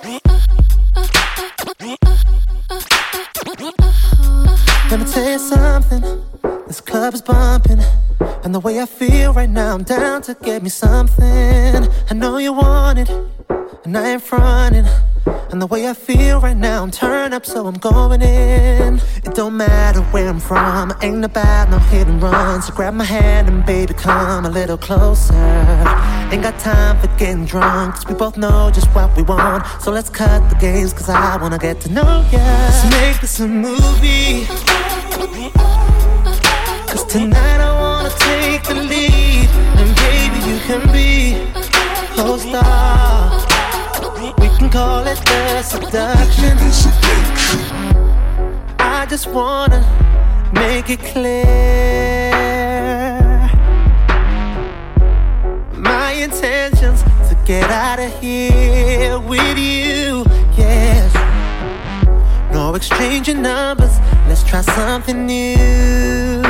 Let me tell you something, this club is bumping, and the way I feel right now, I'm down to get me something. I know you want it, and I ain't fronting. And the way I feel right now, I'm turned up, so I'm going in. It don't matter where I'm from, ain't about no hit and run. So grab my hand and baby, come a little closer. Ain't got time for getting drunk, cause we both know just what we want. So let's cut the games, cause I wanna get to know ya. Let's make this a movie, cause tonight I wanna take the lead. And baby, you can be co-star. We can call it the seduction. I just wanna make it clear, my intentions to get out of here with you, yes. No exchanging numbers, let's try something new.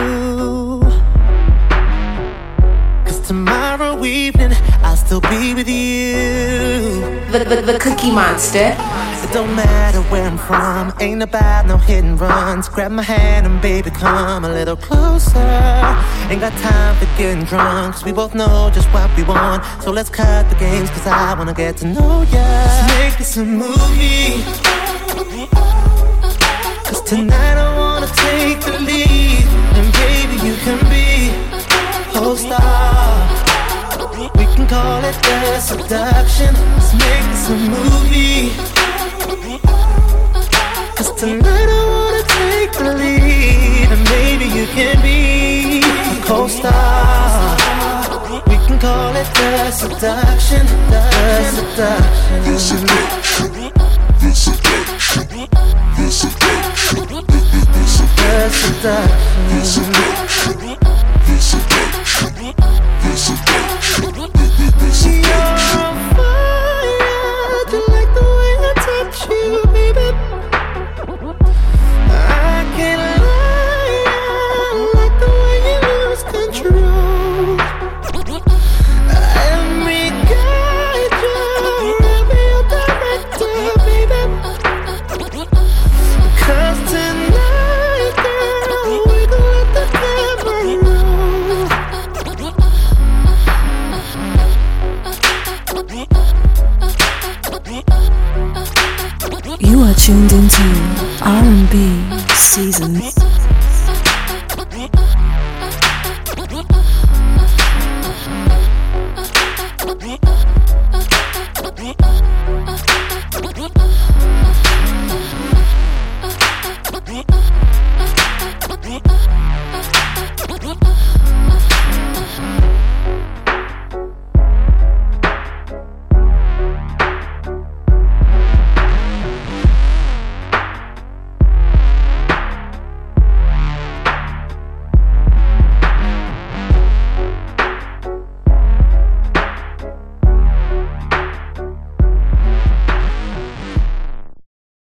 Cause tomorrow evening I'll still be with you. The Cookie Monster. It don't matter where I'm from, ain't about no hit and runs. Grab my hand and baby, come a little closer. Ain't got time for getting drunk, cause we both know just what we want. So let's cut the games, cause I wanna get to know ya. Let's make this a movie, cause tonight I wanna take the lead. And baby, you can be co-star. We can call it the seduction. Let's make this a movie, cause tonight I wanna take the lead. And maybe you can be a co-star. We can call it the seduction. The seduction. The seduction. The seduction. The seduction. The seduction. The seduction. The seduction. The seduction. You're on fire, do you like the way I touch you, baby? I can't lie, I like the way you lose control. Let me guide you, let me your director, baby. Cause tonight, girl, we gon' let the camera roll. You are tuned into R&B Season